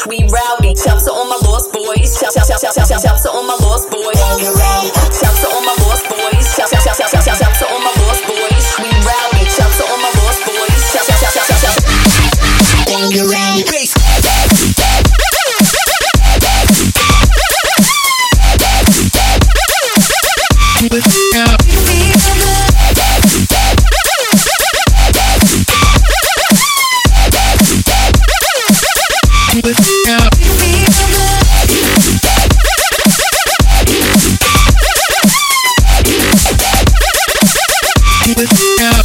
we rowdy. Shouts to all my lost boys. Shouts to all my lost boys. Shouts to all my lost boys. Shouts to all my lost boys. We rowdy. Shouts to all my lost boys. Bang around bass. Keep it out. Keep it out. Keep it out.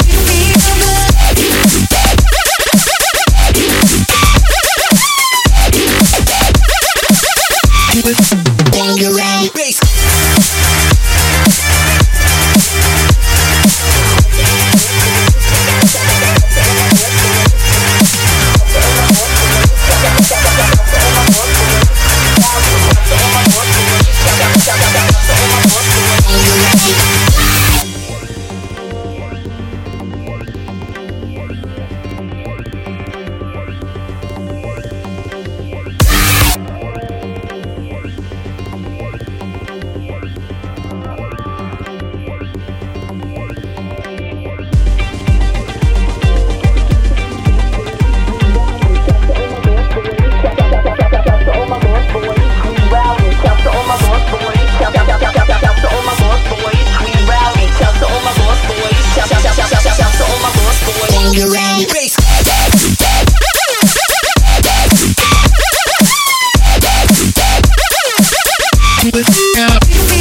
Keep it bang around bass. Keep it out.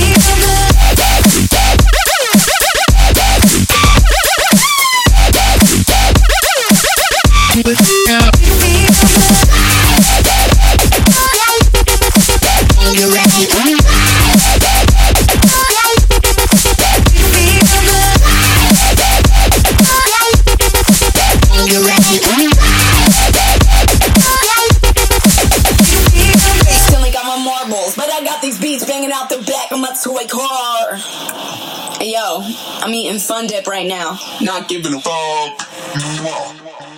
Keep it out. Bang around. But I got these beats banging out the back of my toy car. Hey yo, I'm eating Fun Dip right now. Not giving a fuck.